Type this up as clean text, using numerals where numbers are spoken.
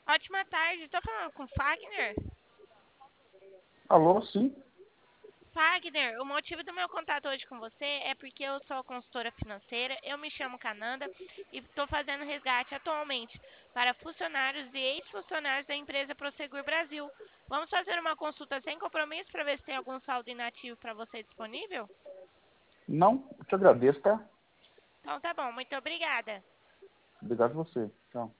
Ótima tarde, estou falando com Fagner. Alô, sim? Fagner, o motivo do meu contato hoje com você é porque eu sou consultora financeira, eu me chamo Cananda e estou fazendo resgate atualmente para funcionários e ex-funcionários da empresa Prosegur Brasil. Vamos fazer uma consulta sem compromisso para ver se tem algum saldo inativo para você disponível? Não, eu te agradeço, tá? Então tá bom, muito obrigada. Obrigado a você. Tchau.